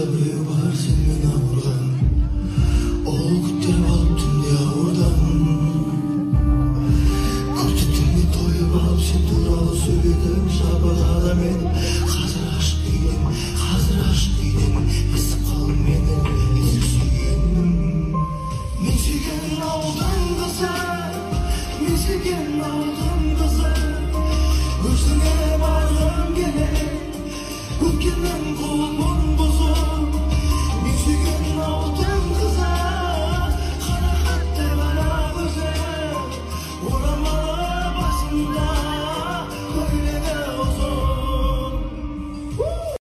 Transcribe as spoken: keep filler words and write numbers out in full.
біреу бар сенмен ауырған, ол күттеріп алып түнде ауырдан. Күртетімде тойып алып сен туралы сөйледім, жабығада мен қазір ашық күйден, қазір ашық күйден естіп қалдым мені есік сүйгенім. Мен сүйген ауылдың қызы, мен сүйген ауылдың қызы, өзіңе барғым келе, өткеннен қолым